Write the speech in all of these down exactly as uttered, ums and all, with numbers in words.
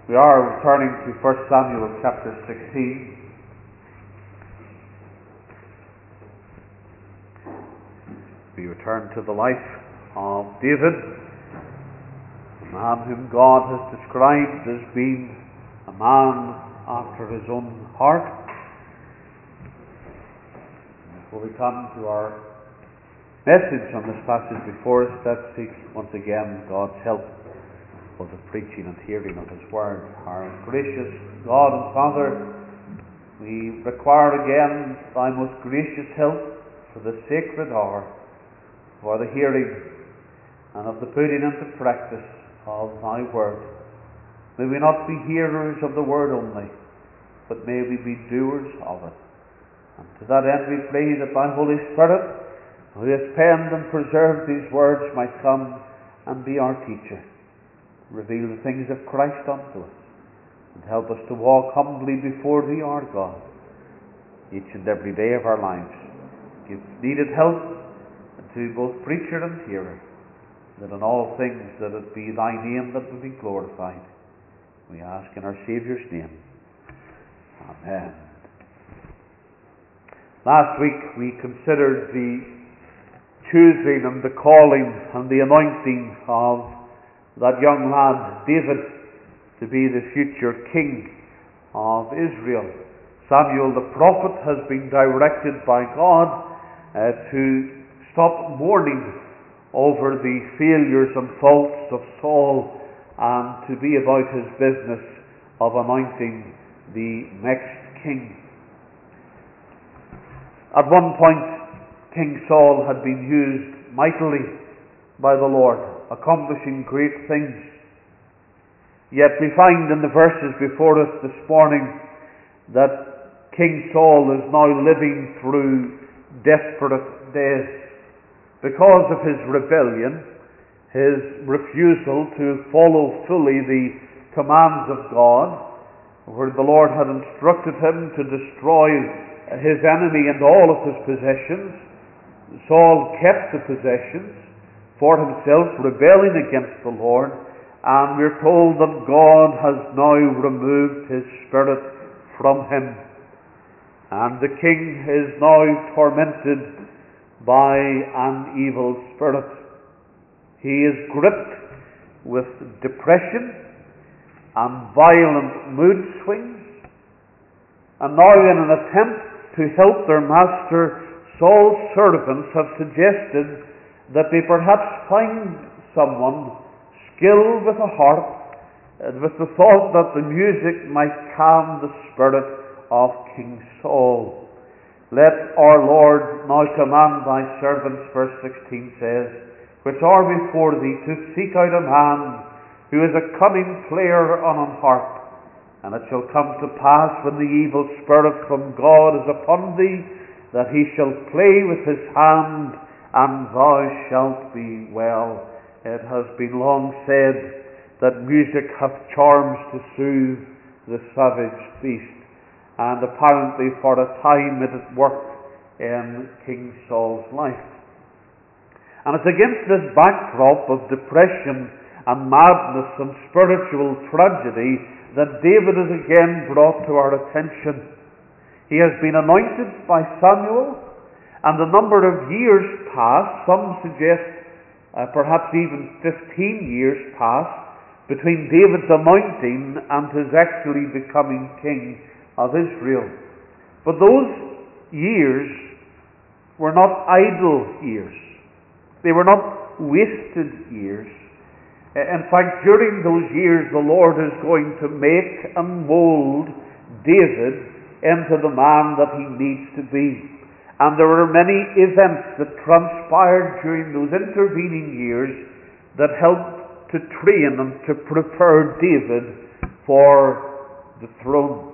We are returning to First Samuel chapter sixteen. We return to the life of David, a man whom God has described as being a man after his own heart. Before we come to our message on this passage before us, let's seek once again God's help for the preaching and hearing of His Word. Our gracious God and Father, we require again Thy most gracious help for the sacred hour, for the hearing and of the putting into practice of Thy Word. May we not be hearers of the Word only, but may we be doers of it. And to that end we pray that Thy Holy Spirit, who has penned and preserved these words, might come and be our teacher. Reveal the things of Christ unto us, and help us to walk humbly before Thee, our God, each and every day of our lives. Give needed help to both preacher and hearer, that in all things that it be Thy name that will be glorified. We ask in our Saviour's name. Amen. Last week we considered the choosing and the calling and the anointing of that young lad, David, to be the future king of Israel. Samuel the prophet has been directed by God uh, to stop mourning over the failures and faults of Saul and to be about his business of anointing the next king. At one point, King Saul had been used mightily by the Lord, accomplishing great things. Yet we find in the verses before us this morning that King Saul is now living through desperate days because of his rebellion, his refusal to follow fully the commands of God, where the Lord had instructed him to destroy his enemy and all of his possessions. Saul kept the possessions for himself, rebelling against the Lord, and we're told that God has now removed His Spirit from him, and the king is now tormented by an evil spirit. He is gripped with depression and violent mood swings, and now in an attempt to help their master, Saul's servants have suggested that they perhaps find someone skilled with a harp, and with the thought that the music might calm the spirit of King Saul. Let our Lord now command Thy servants, verse sixteen says, which are before Thee, to seek out a man who is a cunning player on an harp. And it shall come to pass, when the evil spirit from God is upon thee, that he shall play with his hand, and thou shalt be well. It has been long said that music hath charms to soothe the savage beast, and apparently for a time it had worked in King Saul's life. And it's against this backdrop of depression and madness and spiritual tragedy that David is again brought to our attention. He has been anointed by Samuel, and a number of years pass, some suggest uh, perhaps even fifteen years pass, between David's anointing and his actually becoming king of Israel. But those years were not idle years. They were not wasted years. In fact, during those years, the Lord is going to make and mold David into the man that he needs to be. And there were many events that transpired during those intervening years that helped to train and to prepare David for the throne.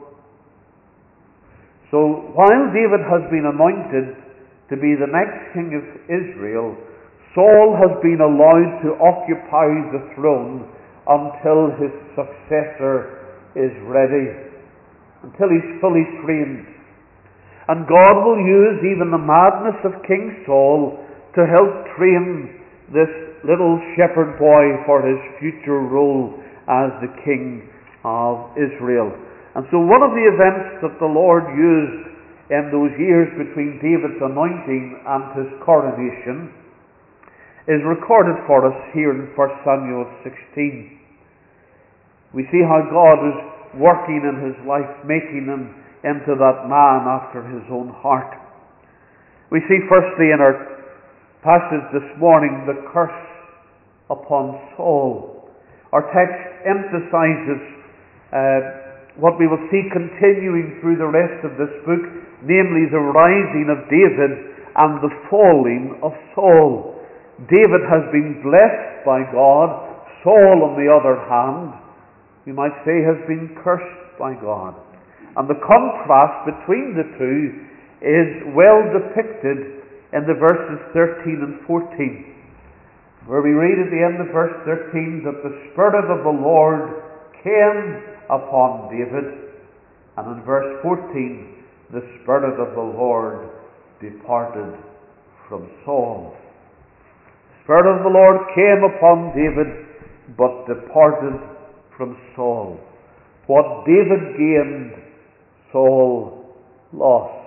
So while David has been anointed to be the next king of Israel, Saul has been allowed to occupy the throne until his successor is ready, until he's fully trained. And God will use even the madness of King Saul to help train this little shepherd boy for his future role as the king of Israel. And so one of the events that the Lord used in those years between David's anointing and his coronation is recorded for us here in First Samuel sixteen. We see how God is working in his life, making him into that man after his own heart. We see firstly in our passage this morning the curse upon Saul. Our text emphasizes uh, what we will see continuing through the rest of this book, namely the rising of David and the falling of Saul. David has been blessed by God. Saul, on the other hand, we might say, has been cursed by God. And the contrast between the two is well depicted in the verses thirteen and fourteen, where we read at the end of verse thirteen that the Spirit of the Lord came upon David, and in verse fourteen, the Spirit of the Lord departed from Saul. The Spirit of the Lord came upon David, but departed from Saul. What David gained, Saul lost.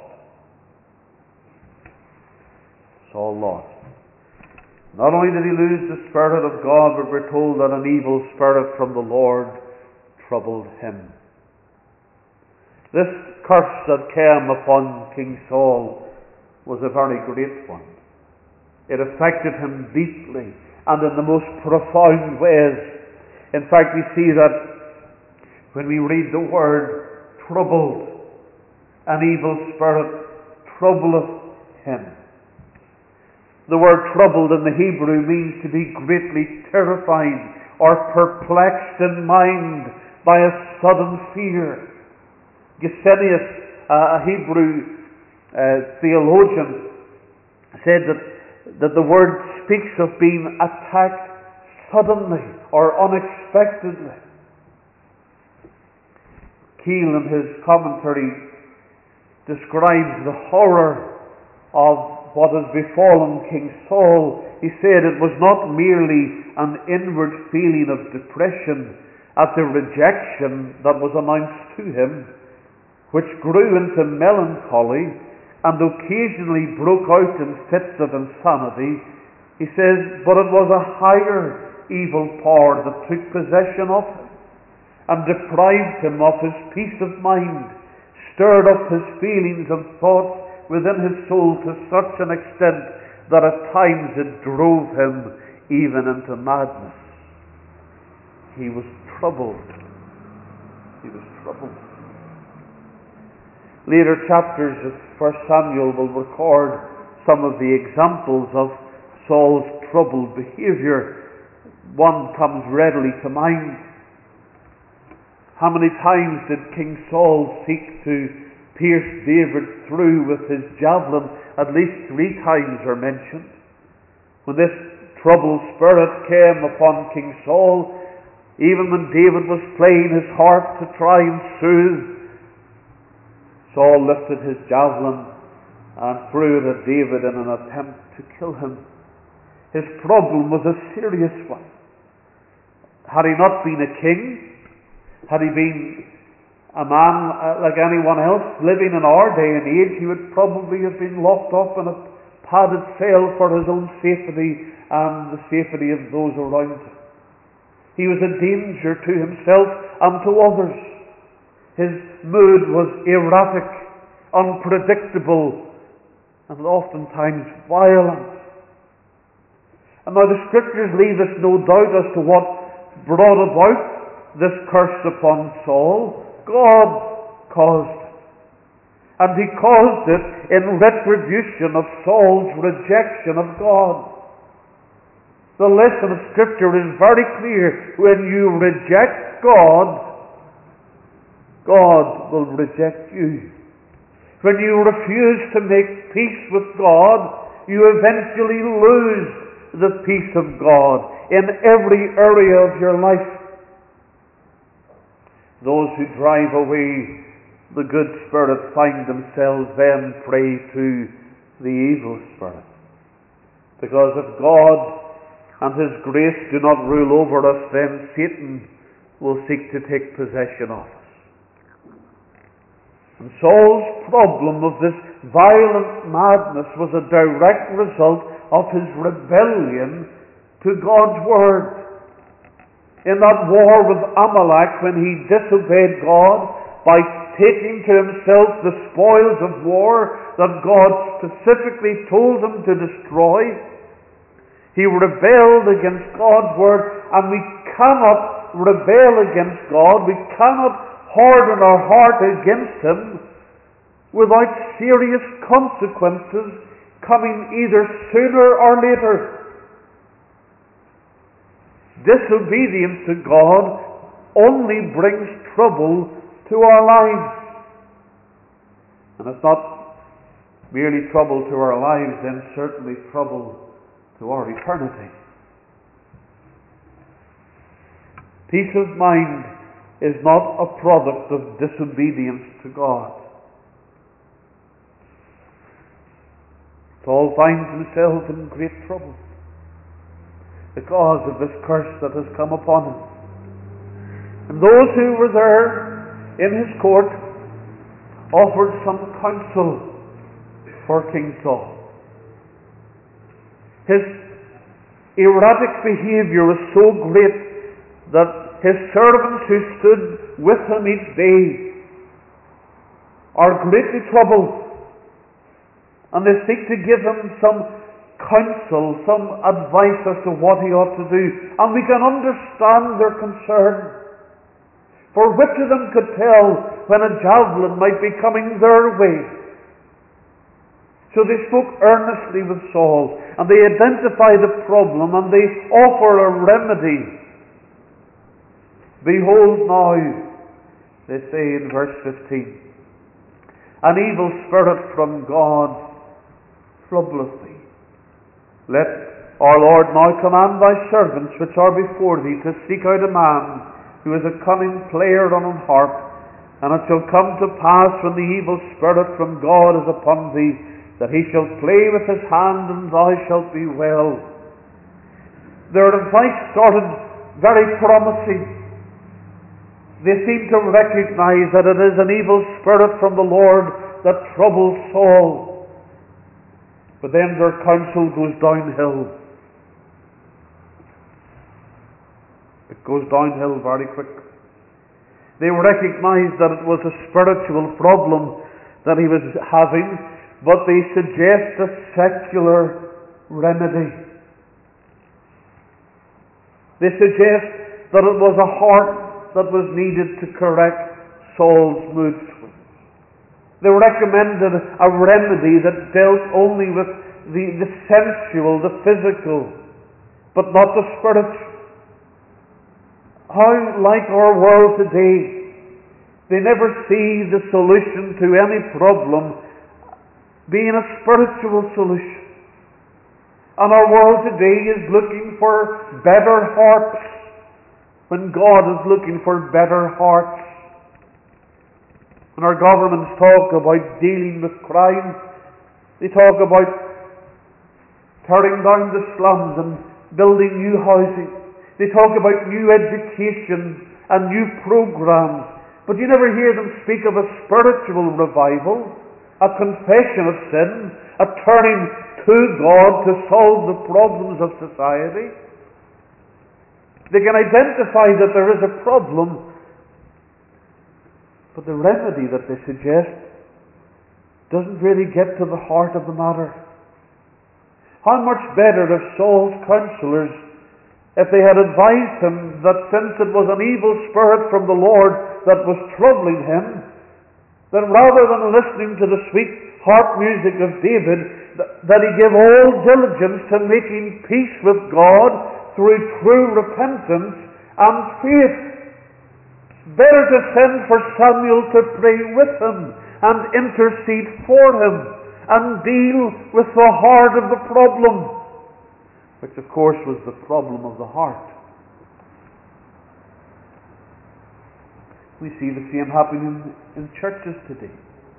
Saul lost. Not only did he lose the Spirit of God, but we're told that an evil spirit from the Lord troubled him. This curse that came upon King Saul was a very great one. It affected him deeply and in the most profound ways. In fact, we see that when we read the word troubled, an evil spirit troubleth him. The word troubled in the Hebrew means to be greatly terrified or perplexed in mind by a sudden fear. Gesenius, a Hebrew uh, theologian, said that, that the word speaks of being attacked suddenly or unexpectedly. Keele, in his commentary, describes the horror of what has befallen King Saul. He said it was not merely an inward feeling of depression at the rejection that was announced to him, which grew into melancholy and occasionally broke out in fits of insanity. He says, but it was a higher evil power that took possession of him and deprived him of his peace of mind, stirred up his feelings and thoughts within his soul to such an extent that at times it drove him even into madness. He was troubled. He was troubled. Later chapters of First Samuel will record some of the examples of Saul's troubled behavior. One comes readily to mind. How many times did King Saul seek to pierce David through with his javelin? At least three times are mentioned. When this troubled spirit came upon King Saul, even when David was playing his harp to try and soothe, Saul lifted his javelin and threw it at David in an attempt to kill him. His problem was a serious one. Had he not been a king, had he been a man uh, like anyone else living in our day and age, he would probably have been locked up in a padded cell for his own safety and the safety of those around him. He was a danger to himself and to others. His mood was erratic, unpredictable, and oftentimes violent. And now the Scriptures leave us no doubt as to what brought about this curse upon Saul. God caused it. And he caused it in retribution of Saul's rejection of God. The lesson of Scripture is very clear. When you reject God, God will reject you. When you refuse to make peace with God, you eventually lose the peace of God in every area of your life. Those who drive away the good spirit find themselves then prey to the evil spirit. Because if God and His grace do not rule over us, then Satan will seek to take possession of us. And Saul's problem of this violent madness was a direct result of his rebellion to God's word. In that war with Amalek, when he disobeyed God by taking to himself the spoils of war that God specifically told him to destroy, he rebelled against God's word, and we cannot rebel against God, we cannot harden our heart against him without serious consequences coming either sooner or later. Disobedience to God only brings trouble to our lives. And it's not merely trouble to our lives, then certainly trouble to our eternity. Peace of mind is not a product of disobedience to God. Saul finds himself in great trouble because of this curse that has come upon him. And those who were there in his court offered some counsel for King Saul. His erratic behavior was so great that his servants who stood with him each day are greatly troubled, and they seek to give him some counsel, some advice as to what he ought to do. And we can understand their concern, for which of them could tell when a javelin might be coming their way? So they spoke earnestly with Saul, and they identify the problem, and they offer a remedy. Behold now, they say in verse fifteen, an evil spirit from God troubleth thee. Let our Lord now command thy servants which are before thee to seek out a man who is a cunning player on an harp, and it shall come to pass when the evil spirit from God is upon thee, that he shall play with his hand, and thou shalt be well. Their advice started very promising. They seem to recognize that it is an evil spirit from the Lord that troubles Saul. But then their counsel goes downhill. It goes downhill very quickly. They recognize that it was a spiritual problem that he was having, but they suggest a secular remedy. They suggest that it was a heart that was needed to correct Saul's mood swings. They recommended a remedy that dealt only with the, the sensual, the physical, but not the spiritual. How like our world today, they never see the solution to any problem being a spiritual solution. And our world today is looking for better hearts when God is looking for better hearts. When our governments talk about dealing with crime, they talk about tearing down the slums and building new housing. They talk about new education and new programs, but you never hear them speak of a spiritual revival, a confession of sin, a turning to God to solve the problems of society. They can identify that there is a problem, but the remedy that they suggest doesn't really get to the heart of the matter. How much better if Saul's counselors, if they had advised him that since it was an evil spirit from the Lord that was troubling him, that rather than listening to the sweet harp music of David, that he give all diligence to making peace with God through true repentance and faith. Better to send for Samuel to pray with him and intercede for him and deal with the heart of the problem, which of course was the problem of the heart. We see the same happening in churches today,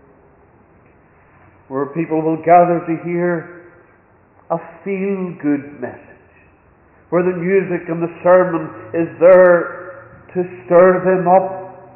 where people will gather to hear a feel-good message, where the music and the sermon is there to stir them up,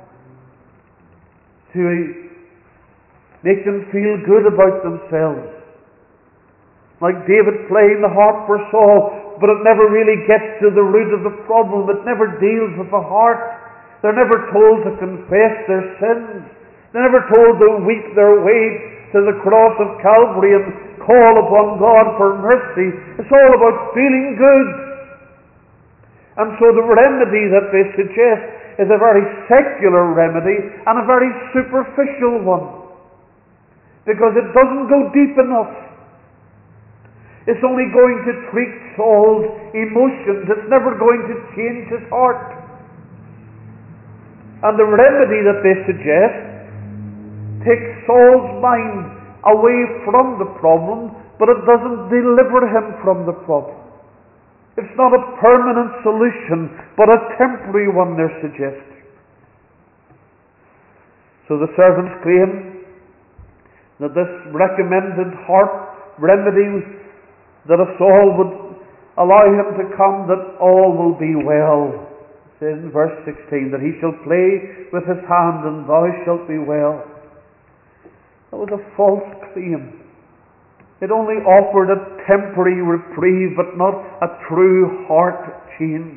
to make them feel good about themselves. Like David playing the harp for Saul, but it never really gets to the root of the problem. It never deals with the heart. They're never told to confess their sins. They're never told to weep their way to the cross of Calvary and call upon God for mercy. It's all about feeling good. And so the remedy that they suggest is a very secular remedy and a very superficial one, because it doesn't go deep enough. It's only going to treat Saul's emotions. It's never going to change his heart. And the remedy that they suggest takes Saul's mind away from the problem, but it doesn't deliver him from the problem. It's not a permanent solution, but a temporary one they're suggesting. So the servants claim that this recommended harp remedy, that if Saul would allow him to come, that all will be well. It says in verse sixteen, that he shall play with his hand and thou shalt be well. That was a false claim. It only offered a temporary reprieve, but not a true heart change.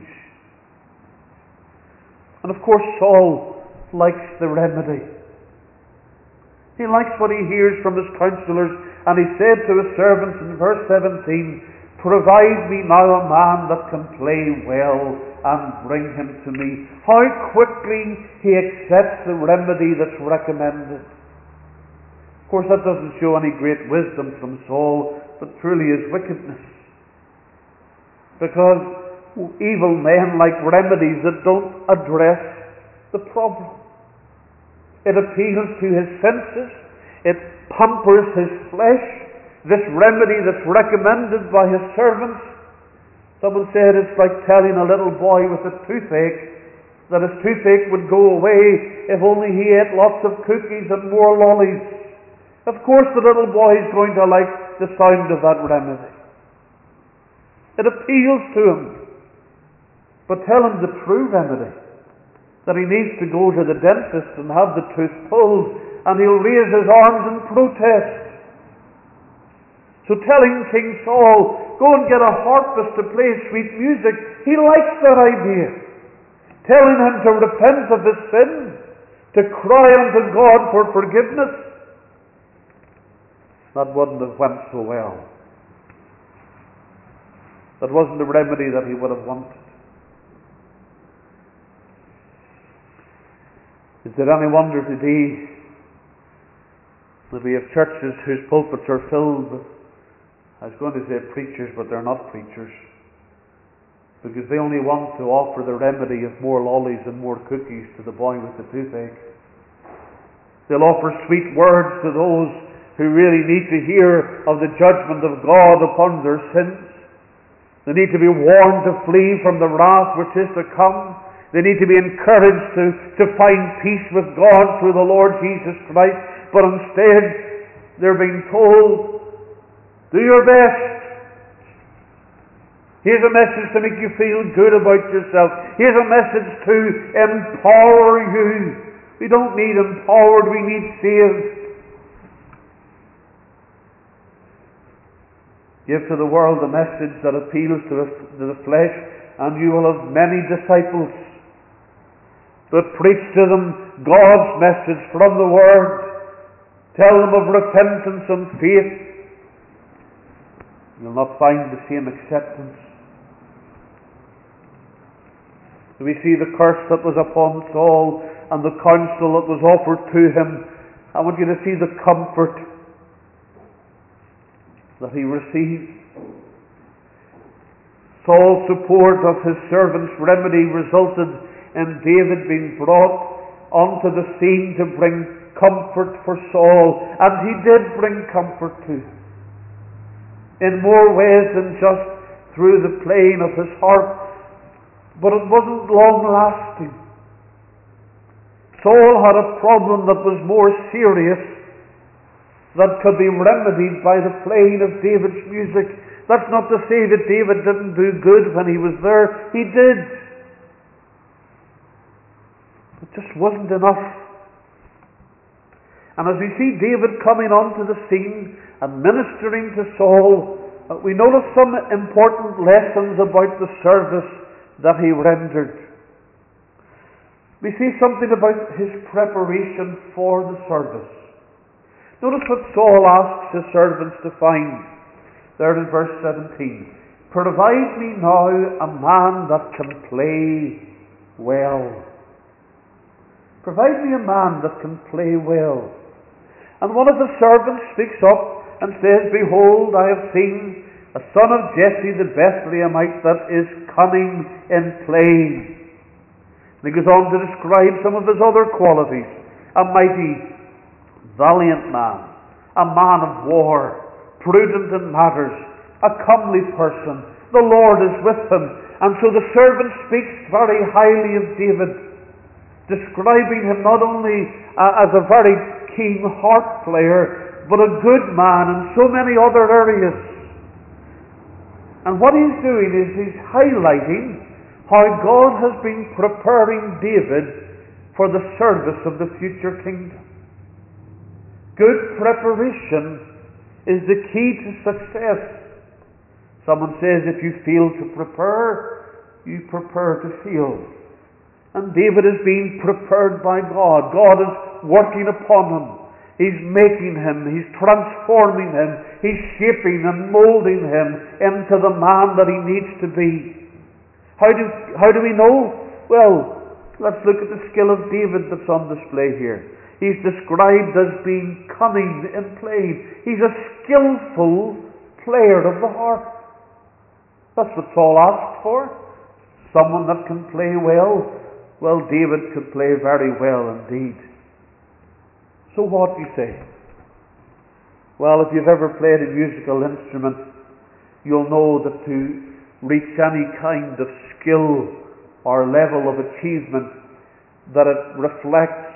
And of course Saul likes the remedy. He likes what he hears from his counselors, and he said to his servants in verse seventeen, provide me now a man that can play well, and bring him to me. How quickly he accepts the remedy that's recommended. Of course, that doesn't show any great wisdom from Saul, but truly his wickedness. Because evil men like remedies that don't address the problem. It appeals to his senses. It pampers his flesh. This remedy that's recommended by his servants. Someone said it's like telling a little boy with a toothache that his toothache would go away if only he ate lots of cookies and more lollies. Of course the little boy is going to like the sound of that remedy. It appeals to him. But tell him the true remedy, that he needs to go to the dentist and have the tooth pulled, and he'll raise his arms in protest. So telling King Saul, go and get a harpist to play sweet music, he likes that idea. Telling him to repent of his sin, to cry unto God for forgiveness, that wouldn't have went so well. That wasn't the remedy that he would have wanted. Is there any wonder today that we have churches whose pulpits are filled with, I was going to say preachers, but they're not preachers, because they only want to offer the remedy of more lollies and more cookies to the boy with the toothache. They'll offer sweet words to those who really need to hear of the judgment of God upon their sins. They need to be warned to flee from the wrath which is to come. They need to be encouraged to, to find peace with God through the Lord Jesus Christ. But instead, they're being told, do your best. Here's a message to make you feel good about yourself. Here's a message to empower you. We don't need empowered, we need saved. Give to the world a message that appeals to the, to the flesh, and you will have many disciples. But preach to them God's message from the Word. Tell them of repentance and faith. You'll not find the same acceptance. We see the curse that was upon Saul and the counsel that was offered to him. I want you to see the comfort that he received. Saul's support of his servant's remedy resulted in David being brought onto the scene to bring comfort for Saul, and he did bring comfort to him in more ways than just through the playing of his harp, but it wasn't long lasting. Saul had a problem that was more serious, that could be remedied by the playing of David's music. That's not to say that David didn't do good when he was there. He did. It just wasn't enough. And as we see David coming onto the scene and ministering to Saul, uh, we notice some important lessons about the service that he rendered. We see something about his preparation for the service. Notice what Saul asks his servants to find there in verse seventeen. Provide me now a man that can play well. Provide me a man that can play well. And one of the servants speaks up and says, Behold, I have seen a son of Jesse the Bethlehemite that is cunning in playing. And he goes on to describe some of his other qualities. A mighty, valiant man, a man of war, prudent in matters, a comely person. The Lord is with him. And so the servant speaks very highly of David, describing him not only uh, as a very keen harp player, but a good man in so many other areas. And what he's doing is he's highlighting how God has been preparing David for the service of the future kingdom. Good preparation is the key to success. Someone says if you fail to prepare, you prepare to fail. And David is being prepared by God. God is working upon him. He's making him. He's transforming him. He's shaping and molding him into the man that he needs to be. How do, how do we know? Well, let's look at the skill of David that's on display here. He's described as being cunning in playing. He's a skillful player of the harp. That's what Saul asked for. Someone that can play well. Well, David could play very well indeed. So what do you say? Well, if you've ever played a musical instrument, you'll know that to reach any kind of skill or level of achievement, that it reflects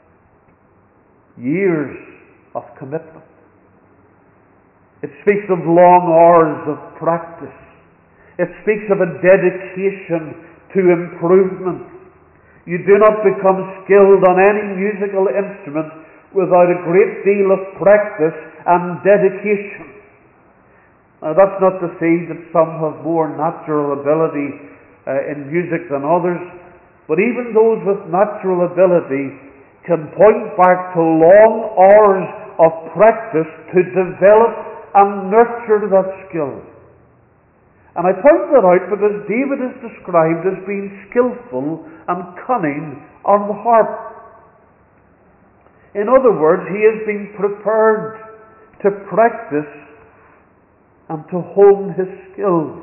years of commitment. It speaks of long hours of practice. It speaks of a dedication to improvement. You do not become skilled on any musical instrument without a great deal of practice and dedication. Now, that's not to say that some have more natural ability uh, in music than others, but even those with natural ability can point back to long hours of practice to develop and nurture that skill. And I point that out because David is described as being skillful and cunning on the harp. In other words, he has been prepared to practice and to hone his skills.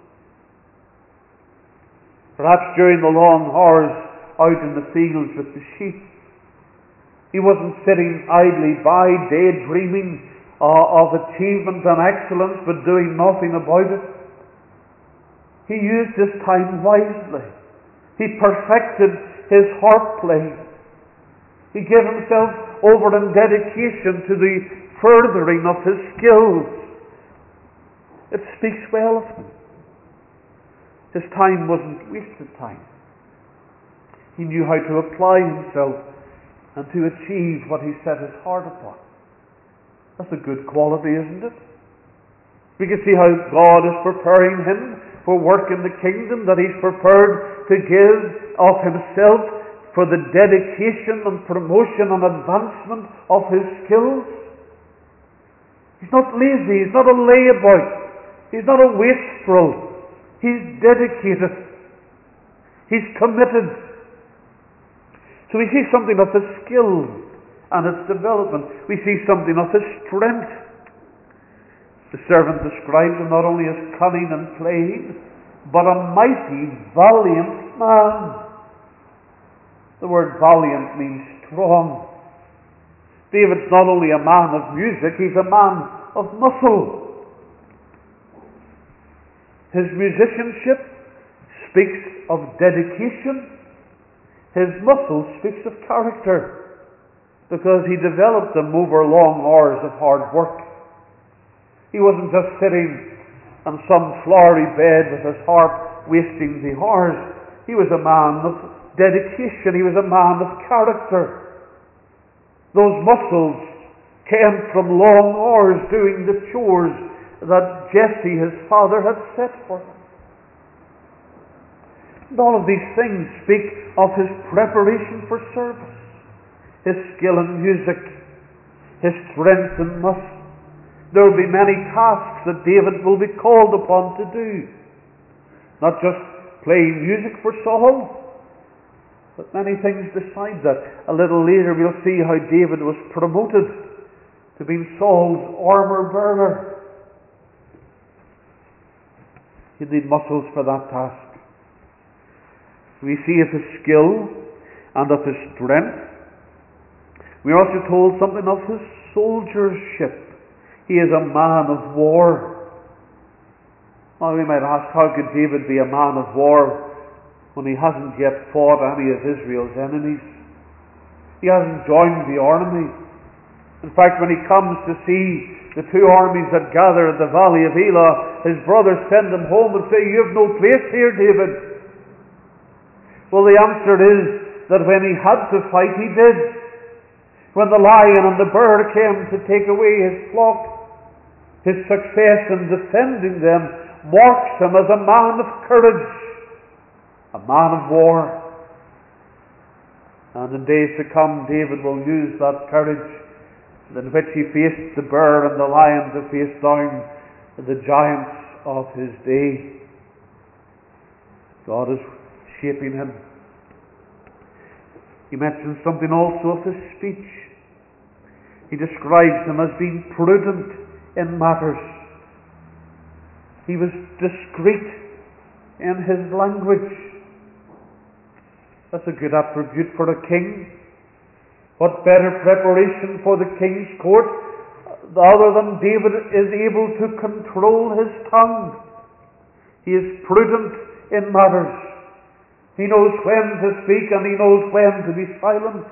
Perhaps during the long hours out in the fields with the sheep, he wasn't sitting idly by, daydreaming uh, of achievement and excellence, but doing nothing about it. He used his time wisely. He perfected his harp playing. He gave himself over in dedication to the furthering of his skills. It speaks well of him. His time wasn't wasted time. He knew how to apply himself and to achieve what he set his heart upon. That's a good quality, isn't it? We can see how God is preparing him for work in the kingdom, that he's prepared to give of himself for the dedication and promotion and advancement of his skills. He's not lazy, he's not a layabout, he's not a wastrel. He's dedicated. He's committed. So we see something of his skill and its development. We see something of his strength. The servant describes him not only as cunning and playing, but a mighty, valiant man. The word valiant means strong. David's not only a man of music, he's a man of muscle. His musicianship speaks of dedication. His muscle speaks of character, because he developed them over long hours of hard work. He wasn't just sitting on some flowery bed with his harp wasting the hours. He was a man of dedication. He was a man of character. Those muscles came from long hours doing the chores that Jesse, his father, had set for him. And all of these things speak of his preparation for service, his skill in music, his strength in muscle. There will be many tasks that David will be called upon to do. Not just playing music for Saul, but many things besides that. A little later we'll see how David was promoted to being Saul's armor bearer. He'd need muscles for that task. We see of his skill and of his strength. We're also told something of his soldiership. He is a man of war. Now we might ask, how could David be a man of war when he hasn't yet fought any of Israel's enemies? He hasn't joined the army. In fact, when he comes to see the two armies that gather at the valley of Elah, his brothers send him home and say, "You have no place here, David." Well, the answer is that when he had to fight, he did. When the lion and the bear came to take away his flock, his success in defending them marks him as a man of courage, a man of war. And in days to come, David will use that courage in which he faced the bear and the lion to face down the giants of his day. God is shaping him. He mentions something also of his speech. He describes him as being prudent in matters. He was discreet in his language. That's a good attribute for a king. What better preparation for the king's court other than David is able to control his tongue? He is prudent in matters. He knows when to speak and he knows when to be silent.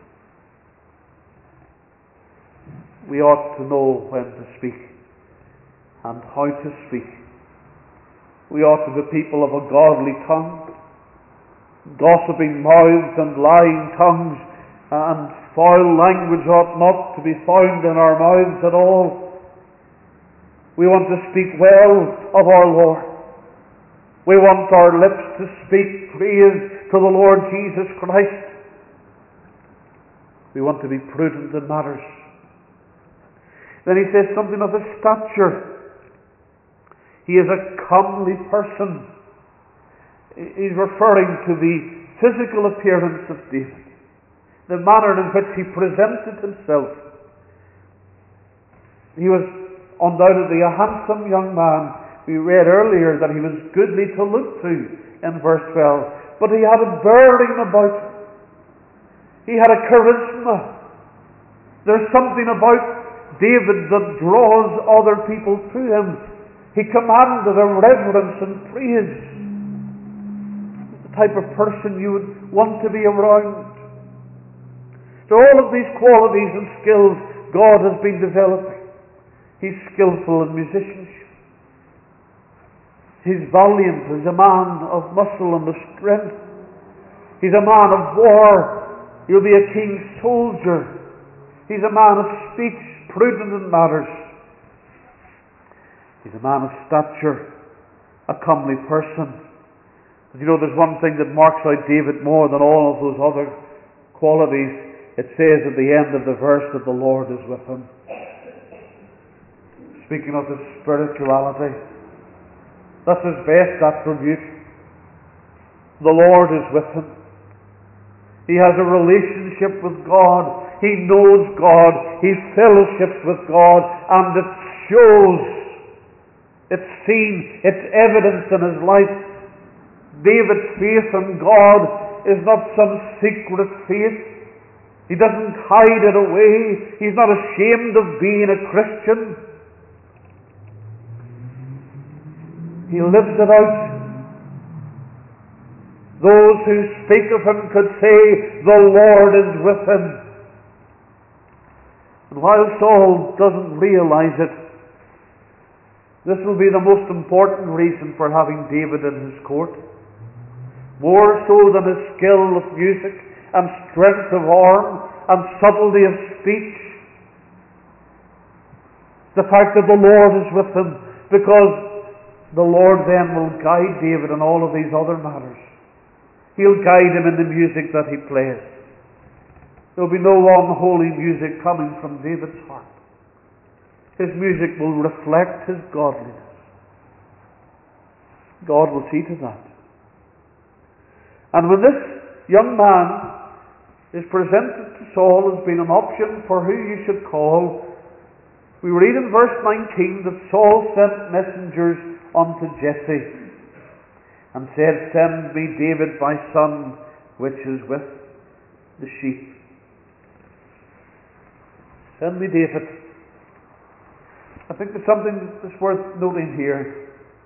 We ought to know when to speak and how to speak. We ought to be people of a godly tongue. Gossiping mouths and lying tongues and foul language ought not to be found in our mouths at all. We want to speak well of our Lord. We want our lips to speak praise to the Lord Jesus Christ. We want to be prudent in matters. Then he says something of his stature. He is a comely person. He's referring to the physical appearance of David, the manner in which he presented himself. He was undoubtedly a handsome young man. We read earlier that he was goodly to look to in verse twelve. But he had a bearing about him. He had a charisma. There's something about David that draws other people to him. He commanded a reverence and praise. The type of person you would want to be around. So all of these qualities and skills God has been developing. He's skillful in musicianship. He's valiant. He's a man of muscle and of strength. He's a man of war. He'll be a king's soldier. He's a man of speech, prudent in matters. He's a man of stature, a comely person. But you know, there's one thing that marks out David more than all of those other qualities. It says at the end of the verse that the Lord is with him. Speaking of his spirituality, that's his best attribute. The Lord is with him. He has a relationship with God. He knows God. He fellowships with God. And it shows. It's seen. It's evidence in his life. David's faith in God is not some secret faith. He doesn't hide it away. He's not ashamed of being a Christian. He lives it out. Those who speak of him could say, the Lord is with him. And while Saul doesn't realize it, this will be the most important reason for having David in his court. more so than his skill of music and strength of arm and subtlety of speech. The fact that the Lord is with him, because the Lord then will guide David in all of these other matters. He'll guide him in the music that he plays. There will be no unholy music coming from David's heart. His music will reflect his godliness. God will see to that. And when this young man is presented to Saul as being an option for who you should call, we read in verse nineteen that Saul sent messengers unto Jesse and said, Send me David my son, which is with the sheep. Send me David. I think there's something that's worth noting here.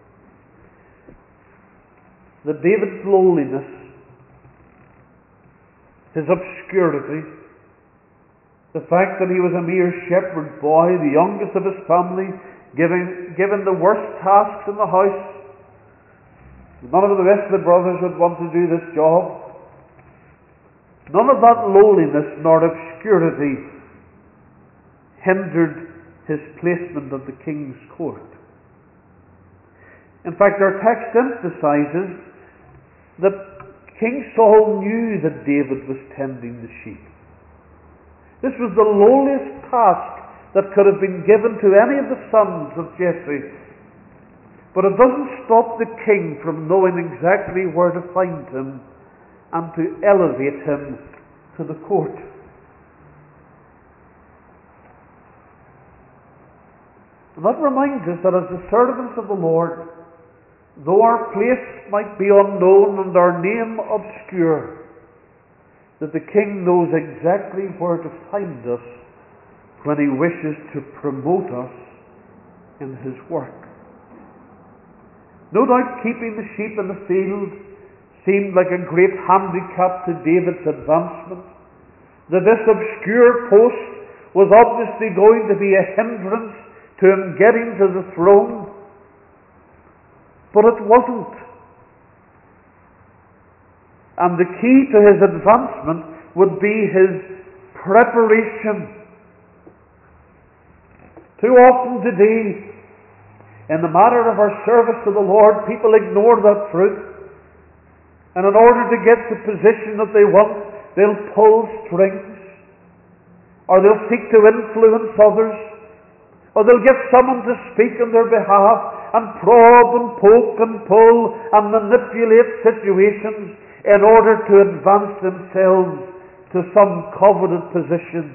That David's lowliness, his obscurity, the fact that he was a mere shepherd boy, the youngest of his family, given, given the worst tasks in the house. None of the rest of the brothers would want to do this job. None of that lowliness nor obscurity hindered his placement at the king's court. In fact, our text emphasizes that King Saul knew that David was tending the sheep. This was the lowliest task that could have been given to any of the sons of Jesse. But it doesn't stop the king from knowing exactly where to find him and to elevate him to the court. And that reminds us that as the servants of the Lord, though our place might be unknown and our name obscure, that the King knows exactly where to find us when he wishes to promote us in his work. No doubt keeping the sheep in the field seemed like a great handicap to David's advancement. That this obscure post was obviously going to be a hindrance to him getting to the throne. But it wasn't. And the key to his advancement would be his preparation. Too often today, in the matter of our service to the Lord, people ignore that truth. And in order to get the position that they want, they'll pull strings. Or they'll seek to influence others. Or they'll get someone to speak on their behalf and probe and poke and pull and manipulate situations in order to advance themselves to some coveted position.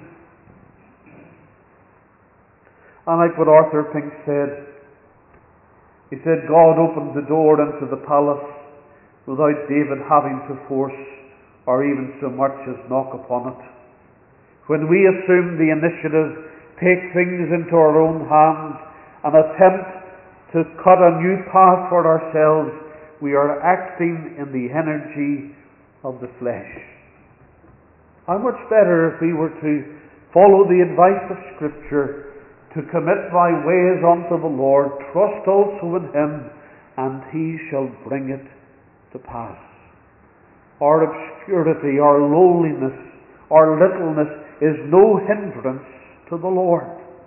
And like what Arthur Pink said, he said, God opened the door into the palace without David having to force or even so much as knock upon it. When we assume the initiative, take things into our own hands, and attempt to cut a new path for ourselves, we are acting in the energy of the flesh. How much better if we were to follow the advice of Scripture, to commit thy ways unto the Lord, trust also in him, and he shall bring it to pass. Our obscurity, our lowliness, our littleness is no hindrance to the Lord.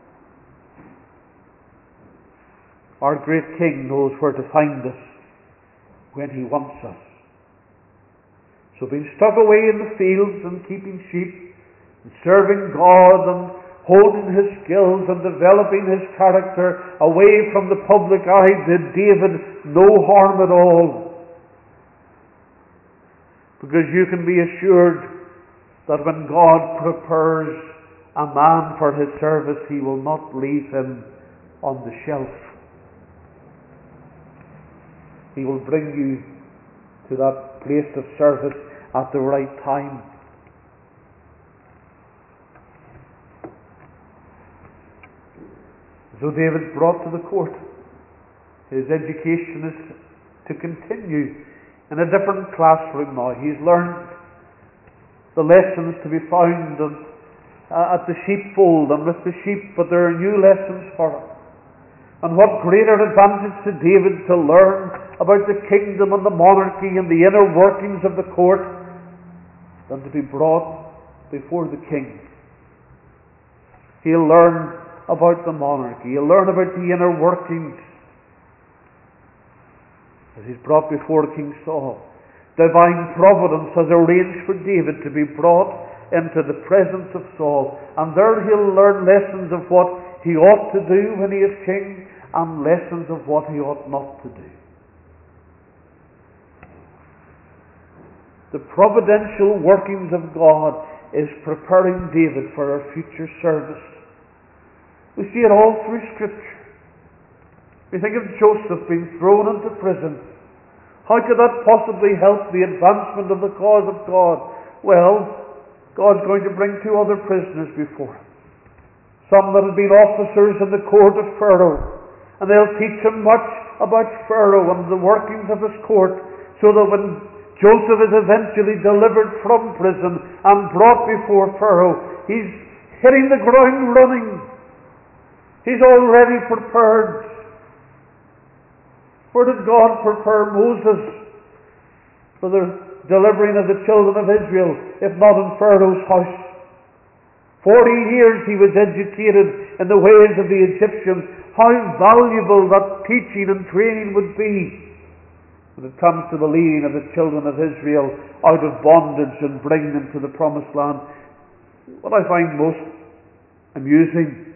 Our great King knows where to find us when he wants us. So being stuck away in the fields and keeping sheep and serving God and holding his skills and developing his character away from the public eye did David no harm at all. Because you can be assured that when God prepares a man for his service, he will not leave him on the shelf. He will bring you to that place of service at the right time. So David's brought to the court. His education is to continue in a different classroom now. He's learned the lessons to be found at, uh, at the sheepfold and with the sheep, but there are new lessons for him. And what greater advantage to David to learn about the kingdom and the monarchy and the inner workings of the court than to be brought before the king. He'll learn about the monarchy. He'll learn about the inner workings as he's brought before King Saul. Divine providence has arranged for David to be brought into the presence of Saul, and there he'll learn lessons of what he ought to do when he is king and lessons of what he ought not to do. The providential workings of God is preparing David for our future service. We see it all through Scripture. We think of Joseph being thrown into prison. How could that possibly help the advancement of the cause of God? Well, God's going to bring two other prisoners before him. Some that had been officers in the court of Pharaoh. And they'll teach him much about Pharaoh and the workings of his court, so that when Joseph is eventually delivered from prison and brought before Pharaoh, he's hitting the ground running. He's already prepared. Where did God prepare Moses for the delivering of the children of Israel, if not in Pharaoh's house? Forty years he was educated in the ways of the Egyptians. How valuable that teaching and training would be when it comes to the leading of the children of Israel out of bondage and bringing them to the promised land. What I find most amusing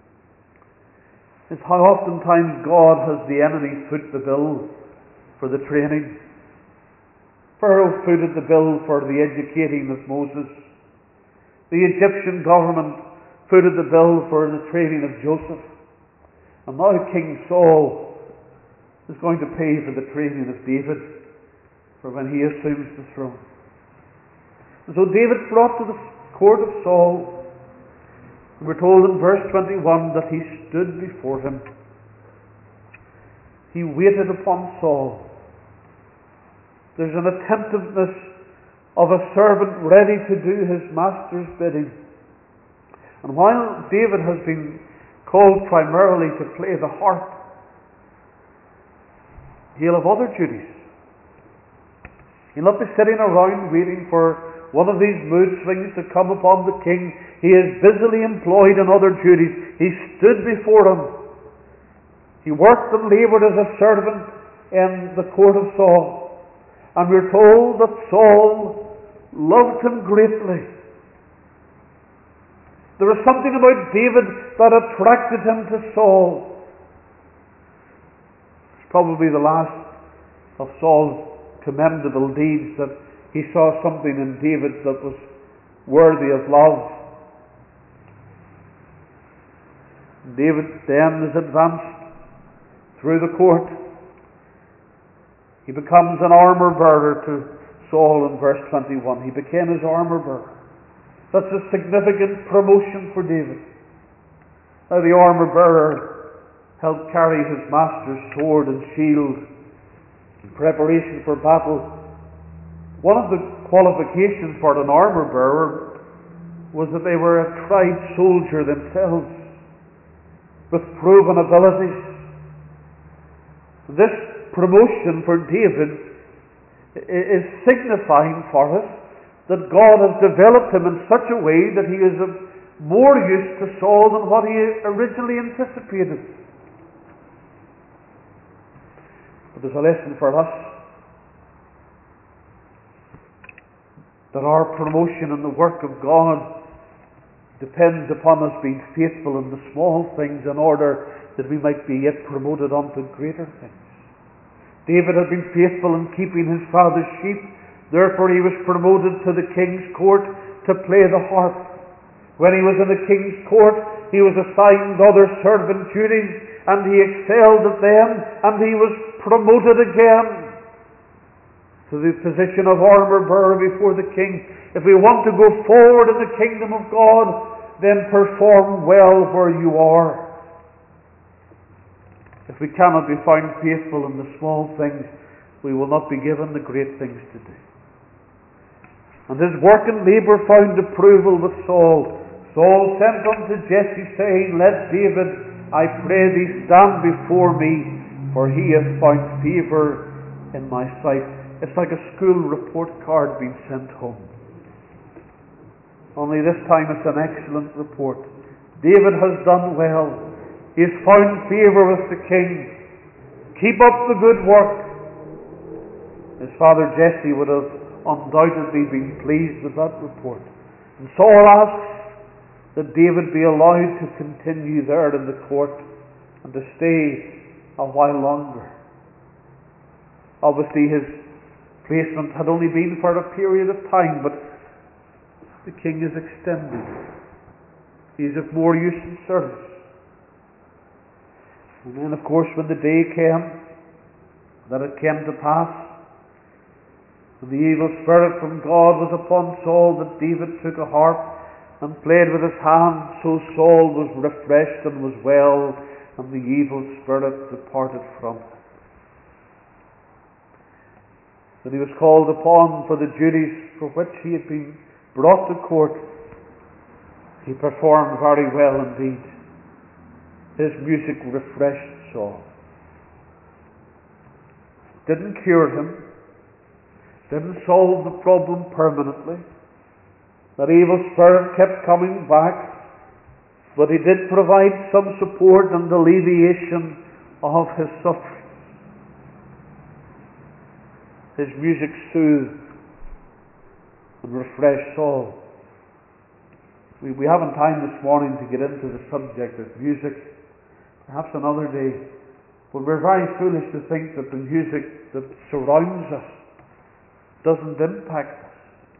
is how oftentimes God has the enemy foot the bill for the training. Pharaoh footed the bill for the educating of Moses. The Egyptian government footed the bill for the training of Joseph. And now King Saul is going to pay for the training of David for when he assumes the throne. And so David's brought to the court of Saul. And we're told in verse twenty-one that he stood before him. He waited upon Saul. There's an attentiveness of a servant ready to do his master's bidding. And while David has been called primarily to play the harp, he'll have other duties. He'll not be sitting around waiting for one of these mood swings to come upon the king. He is busily employed in other duties. He stood before him. He worked and laboured as a servant in the court of Saul. And we're told that Saul loved him greatly. There was something about David that attracted him to Saul. It's probably the last of Saul's commendable deeds that he saw something in David that was worthy of love. David then is advanced through the court. He becomes an armor bearer to Saul in verse twenty-one. He became his armor bearer. That's a significant promotion for David. Now the armor bearer helped carry his master's sword and shield in preparation for battle. One of the qualifications for an armor bearer was that they were a tried soldier themselves, with proven abilities. This promotion for David is signifying for us that God has developed him in such a way that he is of more use to Saul than what he originally anticipated. But there's a lesson for us, that our promotion in the work of God depends upon us being faithful in the small things in order that we might be yet promoted unto greater things. David had been faithful in keeping his father's sheep, therefore he was promoted to the king's court to play the harp. When he was in the king's court, he was assigned other servant duties, and he excelled at them, and he was promoted again to the position of armor bearer before the king. If we want to go forward in the kingdom of God, then perform well where you are. If we cannot be found faithful in the small things, we will not be given the great things to do. And his work and labour found approval with Saul. Saul sent unto Jesse, saying, Let David, I pray thee, stand before me, for he hath found favour in my sight. It's like a school report card being sent home. Only this time it's an excellent report. David has done well. He has found favour with the king. Keep up the good work. His father Jesse would have undoubtedly been pleased with that report. And Saul asks that David be allowed to continue there in the court and to stay a while longer. Obviously his placement had only been for a period of time, but the king is extended. He is of more use in service. And then, of course, when the day came that it came to pass, and the evil spirit from God was upon Saul, that David took a harp and played with his hand, so Saul was refreshed and was well, and the evil spirit departed from him. When he was called upon for the duties for which he had been brought to court, he performed very well indeed. His music refreshed Saul. Didn't cure him. Didn't solve the problem permanently. That evil spirit kept coming back. But he did provide some support and alleviation of his suffering. His music soothed and refreshed Saul. We, we haven't time this morning to get into the subject of music. Perhaps another day. But we're very foolish to think that the music that surrounds us doesn't impact us.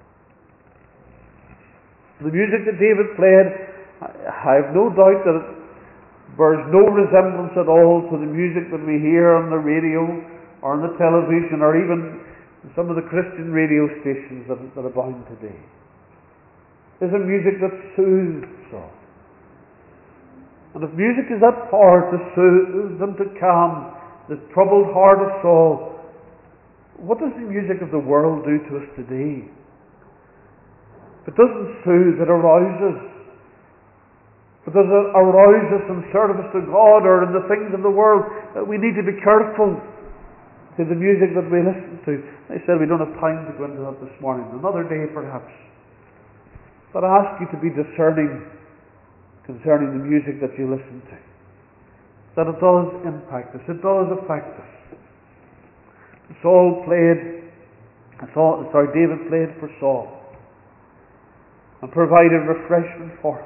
The music that David played, I have no doubt that it bears no resemblance at all to the music that we hear on the radio or on the television or even some of the Christian radio stations that, that abound today. It's a music that soothes Saul. And if music is that power to soothe and to calm the troubled heart of Saul, what does the music of the world do to us today? If it doesn't soothe, it arouses. If it doesn't arouse us in service to God or in the things of the world, we need to be careful to the music that we listen to. I said we don't have time to go into that this morning. Another day perhaps. But I ask you to be discerning concerning the music that you listen to. That it does impact us. It does affect us. Saul played, Saul, sorry, David played for Saul and provided refreshment for him.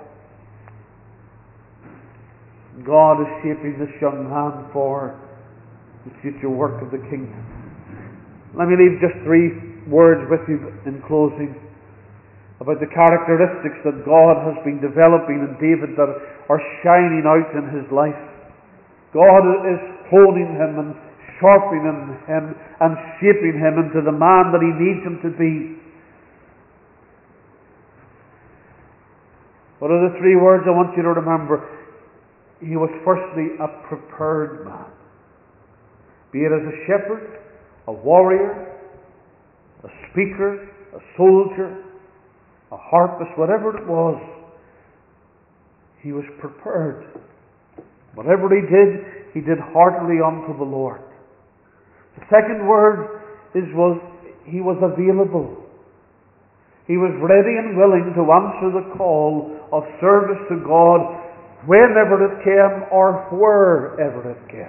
God is shaping this young man for the future work of the kingdom. Let me leave just three words with you in closing about the characteristics that God has been developing in David that are shining out in his life. God is honing him and sharpening him and shaping him into the man that he needs him to be. What are the three words I want you to remember? He was firstly a prepared man. Be it as a shepherd, a warrior, a speaker, a soldier, a harpist, whatever it was, he was prepared. Whatever he did, he did heartily unto the Lord. The second word is was he was available. He was ready and willing to answer the call of service to God whenever it came or wherever it came.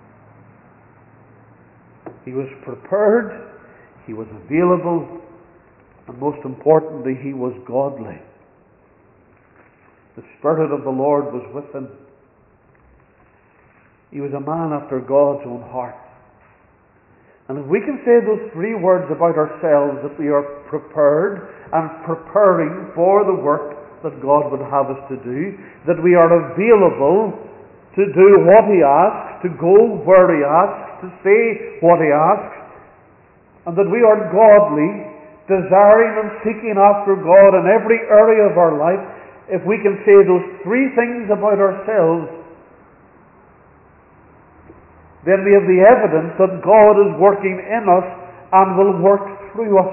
He was prepared, he was available, and most importantly, he was godly. The Spirit of the Lord was with him. He was a man after God's own heart. And if we can say those three words about ourselves, that we are prepared and preparing for the work that God would have us to do, that we are available to do what He asks, to go where He asks, to say what He asks, and that we are godly, desiring and seeking after God in every area of our life, if we can say those three things about ourselves, then we have the evidence that God is working in us and will work through us.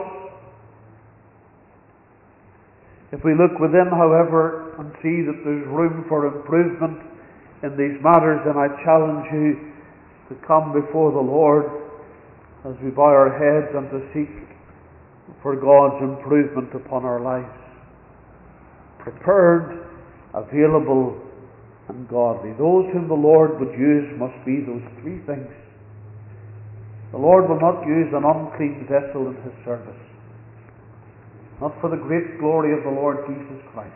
If we look within, however, and see that there's room for improvement in these matters, then I challenge you to come before the Lord as we bow our heads and to seek for God's improvement upon our lives. Prepared, available, and godly. Those whom the Lord would use must be those three things. The Lord will not use an unclean vessel in His service. Not for the great glory of the Lord Jesus Christ.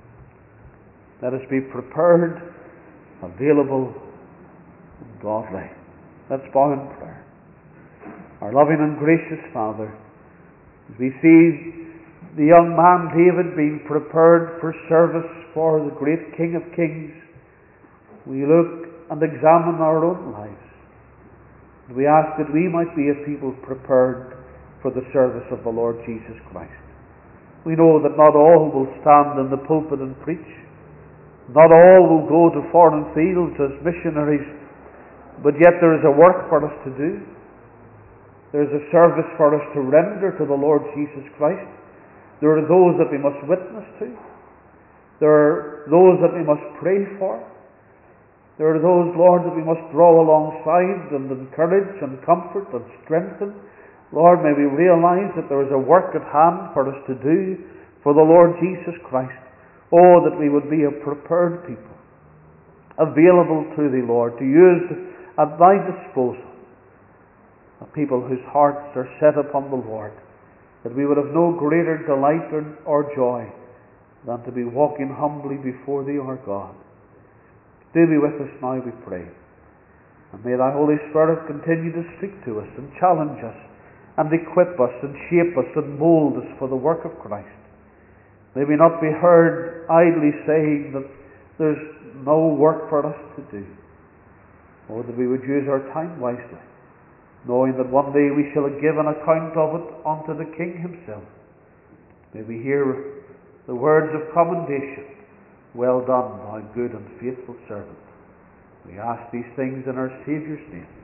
Let us be prepared, available, and godly. Let's bow in prayer. Our loving and gracious Father, as we see the young man David being prepared for service for the great King of Kings, we look and examine our own lives. And we ask that we might be a people prepared for the service of the Lord Jesus Christ. We know that not all will stand in the pulpit and preach. Not all will go to foreign fields as missionaries, but yet there is a work for us to do. There is a service for us to render to the Lord Jesus Christ. There are those that we must witness to. There are those that we must pray for. There are those, Lord, that we must draw alongside and encourage and comfort and strengthen. Lord, may we realize that there is a work at hand for us to do for the Lord Jesus Christ. Oh, that we would be a prepared people, available to Thee, Lord, to use at Thy disposal, a people whose hearts are set upon the Lord, that we would have no greater delight or, or joy than to be walking humbly before Thee, our God. Do be with us now, we pray. And may Thy Holy Spirit continue to speak to us and challenge us and equip us and shape us and mould us for the work of Christ. May we not be heard idly saying that there's no work for us to do. Oh, that we would use our time wisely, knowing that one day we shall give an account of it unto the King Himself. May we hear the words of commendation. Well done, thou good and faithful servant. We ask these things in our Saviour's name.